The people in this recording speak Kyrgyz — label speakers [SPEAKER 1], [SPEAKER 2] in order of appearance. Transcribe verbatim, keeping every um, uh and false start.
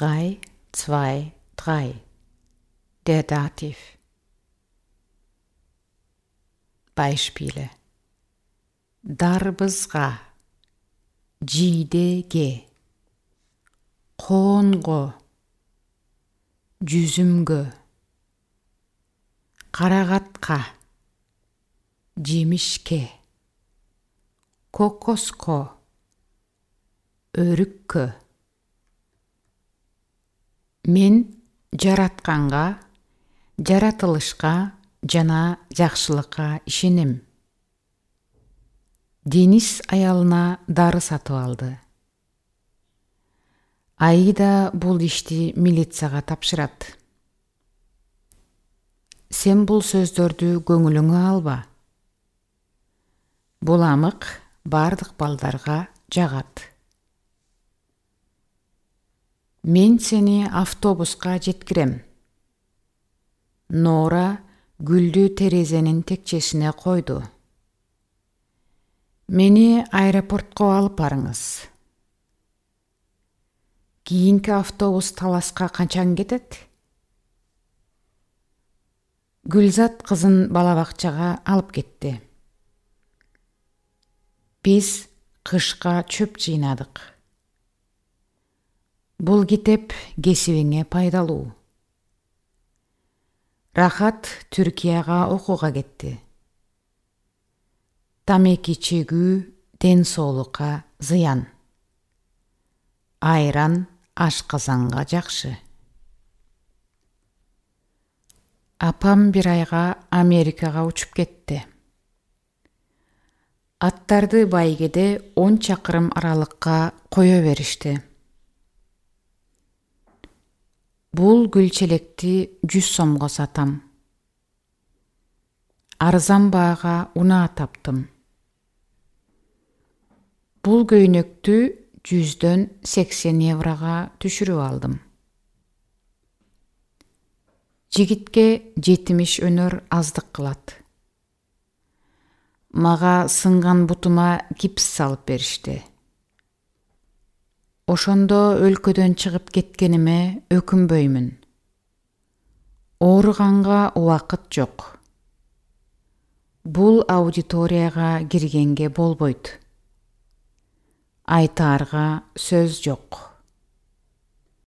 [SPEAKER 1] drei, zwei, drei. Der Dativ. Beispiele. Дарбызга, жидеге, коонго, жүзүмгө, карагатка, жемишке, кокоско, өрүккө. Мен жаратканга, жаратылышка жана жакшылыкка ишенем. Денис аялына дары сатып алды. Аида бул ишти милицияга тапшырат. Сен бул сөздөрдү көңүлүңө алба. Бул амык бардык балдарга жагат. Мен сени автобуска жеткирем. Нора гүлдүү терезенин текчесине койду. Мени аэропортко алып барыңыз. Кийинки автобус Таласка качан кетет? Гүлзат кызын бала бакчага алып кетти. Биз кышка чөп жыйнадык. Бул китеп кесибиңе пайдалуу. Рахат Түркияга окууга кетти. Тамеки чегүү ден соолукка зыян. Айран ашказанга жакшы. Апам бир айга Америкага учуп кетти. Аттарды байгеде он чакырым аралыкка кое беришти. Бул гүлчелекти жүз сомго сатам. Арзан баага унаа таптым. Бул көйнөктү жүздөн сексен еврога түшүрүп алдым. Жигитке жетимиш өнөр аздык кылат. Мага сынган бутума гипс салып беришти. Ошондо өлкөдөн чыгып кеткениме өкүнбөймүн. Ооруганга убакыт жок. Бул аудиторияга киргенге болбойт. Айтаарга сөз жок.